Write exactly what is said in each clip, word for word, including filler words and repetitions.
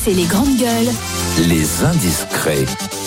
c'est les grandes gueules. Les indiscrets.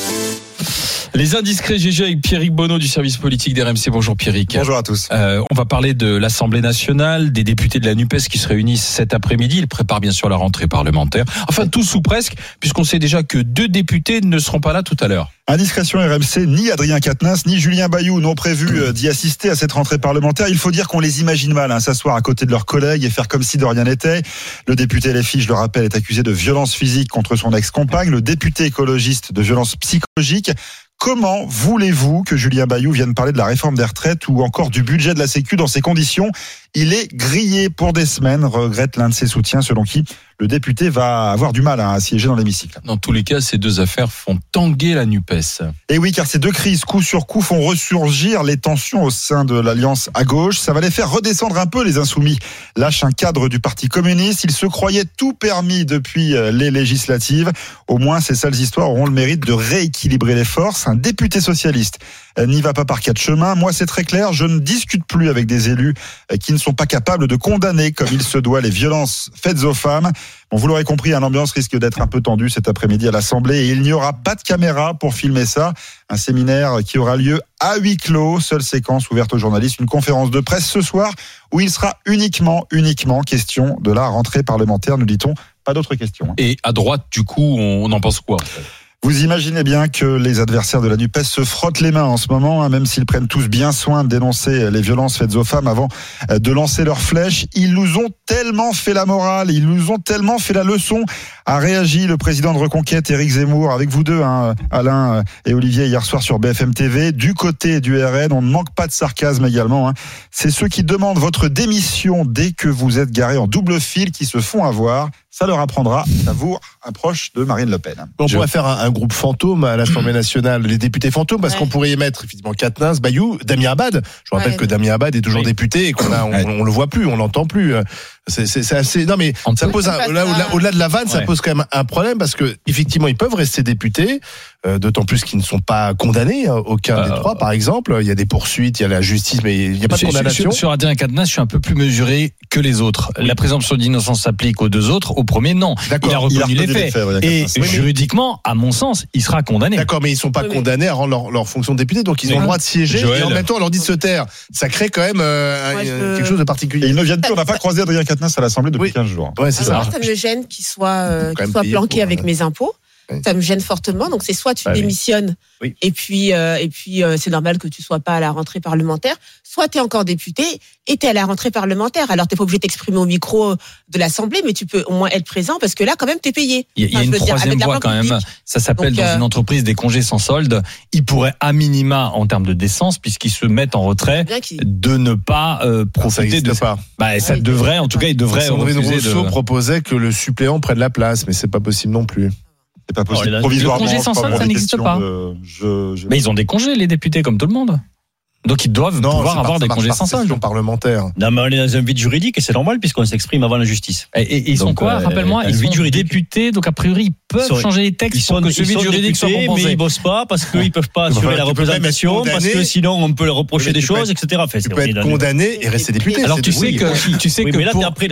Les indiscrets G G avec Pierrick Bonneau du service politique d'R M C. Bonjour Pierrick. Bonjour à tous. Euh, on va parler de l'Assemblée nationale, des députés de la NUPES qui se réunissent cet après-midi. Ils préparent bien sûr la rentrée parlementaire. Enfin, tous ou presque, puisqu'on sait déjà que deux députés ne seront pas là tout à l'heure. Indiscrétion R M C, ni Adrien Quatennens, ni Julien Bayou n'ont prévu d'y assister à cette rentrée parlementaire. Il faut dire qu'on les imagine mal, hein, s'asseoir à côté de leurs collègues et faire comme si de rien n'était. Le député L F I, je le rappelle, est accusé de violence physique contre son ex-compagne. Le député écologiste de violence psychologique. Comment voulez-vous que Julien Bayou vienne parler de la réforme des retraites ou encore du budget de la Sécu dans ces conditions ? Il est grillé pour des semaines, regrette l'un de ses soutiens, selon qui le député va avoir du mal à siéger dans l'hémicycle. Dans tous les cas, ces deux affaires font tanguer la NUPES. Et oui, car ces deux crises, coup sur coup, font ressurgir les tensions au sein de l'Alliance à gauche. Ça va les faire redescendre un peu, les insoumis. Lâche un cadre du Parti communiste. Ils se croyaient tout permis depuis les législatives. Au moins, ces sales histoires auront le mérite de rééquilibrer les forces. Un député socialiste n'y va pas par quatre chemins. Moi, c'est très clair, je ne discute plus avec des élus qui ne sont pas capables de condamner comme il se doit les violences faites aux femmes. Bon, vous l'aurez compris, l'ambiance risque d'être un peu tendue cet après-midi à l'Assemblée et il n'y aura pas de caméra pour filmer ça. Un séminaire qui aura lieu à huis clos, seule séquence ouverte aux journalistes, une conférence de presse ce soir où il sera uniquement, uniquement question de la rentrée parlementaire, nous dit-on. Pas d'autres questions. Et à droite, du coup, on en pense quoi ? Vous imaginez bien que les adversaires de la NUPES se frottent les mains en ce moment, hein, même s'ils prennent tous bien soin de dénoncer les violences faites aux femmes avant de lancer leurs flèches. Ils nous ont tellement fait la morale, ils nous ont tellement fait la leçon, a réagi le président de Reconquête, Éric Zemmour, avec vous deux, hein, Alain et Olivier, hier soir sur B F M T V. Du côté du R N, on ne manque pas de sarcasme également. Hein. C'est ceux qui demandent votre démission dès que vous êtes garé en double fil qui se font avoir. Ça leur apprendra à vous, un proche de Marine Le Pen. On Je... pourrait faire un, un groupe fantôme à l'Assemblée nationale, les députés fantômes, parce ouais. qu'on pourrait y mettre effectivement Quatennens, Bayou, Damien Abad. Je rappelle ouais. que Damien Abad est toujours oui. député et qu'on a, on, on le voit plus, on l'entend plus. C'est, c'est, c'est assez. Non mais on ça peut... pose un, là, au-delà, au-delà de la vanne, ouais. ça pose quand même un problème parce que effectivement ils peuvent rester députés, euh, d'autant plus qu'ils ne sont pas condamnés, aucun euh... des trois par exemple. Il y a des poursuites, il y a la justice, mais il n'y a pas de condamnation. Sur, sur Adrien Quatennens, je suis un peu plus mesuré que les autres. Oui. La présomption d'innocence s'applique aux deux autres. Au premier, non. D'accord. Il a reconnu, il a reconnu les faits. Les faits ouais, et oui, juridiquement, à mon sens, il sera condamné. D'accord, mais ils ne sont pas oui, condamnés à rendre leur, leur fonction de député, donc ils ont le droit de siéger. Joël. Et en même temps, on leur dit de se taire. Ça crée quand même euh, ouais, un, quelque chose de particulier. Et ils ne viennent plus. On n'a pas croisé Adrien Quatennens à l'Assemblée depuis oui. quinze jours. Ouais, c'est Alors, ça. ça me gêne qu'il soit, euh, qu'il soit planqué pour, avec euh... mes impôts. Oui. Ça me gêne fortement. Donc c'est soit tu bah, démissionnes oui. et puis euh, et puis euh, c'est normal que tu sois pas à la rentrée parlementaire, soit tu es encore député et tu es à la rentrée parlementaire. Alors tu n'es pas obligé de t'exprimer au micro de l'Assemblée, mais tu peux au moins être présent parce que là quand même tu es payé. Il y a, enfin, il y a une troisième voie quand même. Ça s'appelle Donc, dans euh... une entreprise des congés sans solde. Ils pourraient à minima en termes de décence, puisqu'ils se mettent en retrait, de ne pas euh, profiter de pas. Bah ça oui, devrait, en tout cas, ils devraient. Sandrine Rousseau de... proposait que le suppléant prenne la place, mais c'est pas possible non plus. C'est pas possible. Oh, provisoirement. Le congé sans solde, ça n'existe pas. De... Je, je... Mais ils ont des congés, les députés, comme tout le monde. Donc ils doivent non, pouvoir avoir des congés sans solde. Parlementaire. Non, mais on est dans un vide juridique et c'est normal puisqu'on s'exprime avant la justice. Et, et, et ils donc, sont quoi euh, Rappelle-moi, ils sont députés, donc a priori ils peuvent ils sont, changer les textes ils sont, pour que ce vide juridique soit compensé. Mais ils bossent pas parce qu'ils peuvent pas assurer enfin, la représentation, parce que sinon on peut leur reprocher des choses, et cetera. Enfin, tu peux être condamné et rester député. Alors tu sais que tu sais que mais là après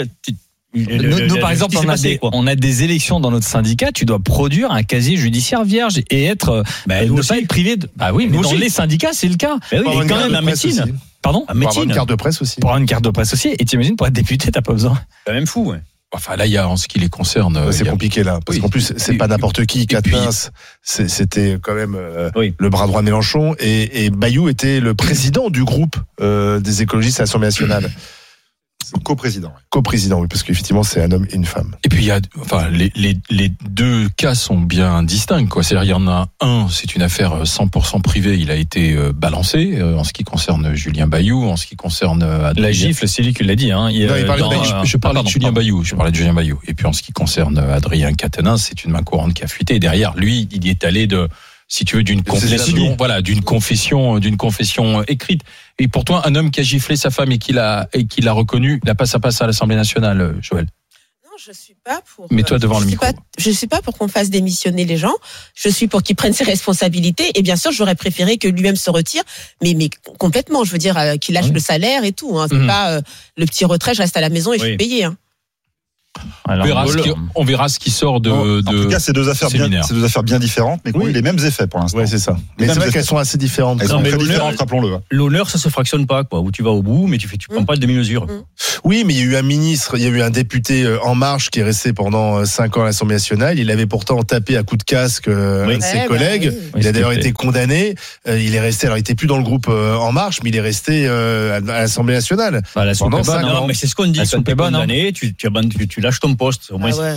Le, nous, nous, par exemple, on a, passé, des, on a des élections dans notre syndicat. Tu dois produire un casier judiciaire vierge et être, bah, euh, ne aussi. pas être privé de. Ah oui, mais dans les syndicats, c'est le cas. Bah oui, et quand même la médecine. Aussi. Pardon. Pour avoir une carte de presse aussi. Pour avoir une carte de presse aussi. Et t'imagines, pour être député, t'as pas besoin. C'est même fou, ouais. Enfin, là, il y a, en ce qui les concerne. Ouais, c'est a... compliqué, là. Parce oui. qu'en plus, c'est et, pas n'importe qui. Quatennens, puis... c'était quand même euh, oui. le bras droit de Mélenchon. Et, et Bayou était le président du groupe euh, des écologistes à l'Assemblée nationale. Co-président. Co-président, oui, parce qu'effectivement, c'est un homme et une femme. Et puis, il y a, enfin, les, les, les deux cas sont bien distincts, quoi. C'est-à-dire, il y en a un, c'est une affaire cent pour cent privée, il a été balancé, euh, en ce qui concerne Julien Bayou, en ce qui concerne Adrien. La gifle, c'est lui qui l'a dit, hein. Il, non, il parlait dans, de, je, je parlais ah, de Julien pardon. Bayou, je parlais de Julien Bayou. Et puis, en ce qui concerne Adrien Quatennens, c'est une main courante qui a fuité. Et derrière, lui, il y est allé de, si tu veux, d'une confession, voilà, d'une confession, d'une confession écrite. Et pour toi, un homme qui a giflé sa femme et qui l'a, et qui l'a reconnu, il a pas sa place à l'Assemblée nationale, Joël. Non, je suis pas pour. Mets-toi devant le micro. Pas, je suis pas pour qu'on fasse démissionner les gens. Je suis pour qu'ils prennent ses responsabilités. Et bien sûr, j'aurais préféré que lui-même se retire, mais mais complètement. Je veux dire euh, qu'il lâche mmh. le salaire et tout. Hein. C'est mmh. pas euh, le petit retrait. Je reste à la maison et oui. je suis payé. Hein. Alors, on, verra ce qui, on verra ce qui sort de. En, de en tout cas, c'est deux affaires bien, c'est deux affaires bien différentes, mais qui oui. ont eu les mêmes effets pour l'instant. Oui, c'est ça. Mais c'est vrai qu'elles sont assez différentes. Elles sont très différentes, rappelons-le. L'honneur, ça se fractionne pas, quoi. Où tu vas au bout, mais tu fais, tu prends mmh. pas de demi-mesure. Mmh. Oui, mais il y a eu un ministre, il y a eu un député En Marche qui est resté pendant cinq ans à l'Assemblée nationale. Il avait pourtant tapé à coups de casque euh, oui. un de ses ouais, collègues. Bah, oui. Il a d'ailleurs été condamné. Euh, il est resté. Alors, il était plus dans le groupe euh, En Marche, mais il est resté euh, à l'Assemblée nationale. Bah, la pendant cinq ans. Non, mais c'est ce qu'on dit. Quand tu es condamné, tu, tu, tu lâches ton poste. Au moins, ah ouais.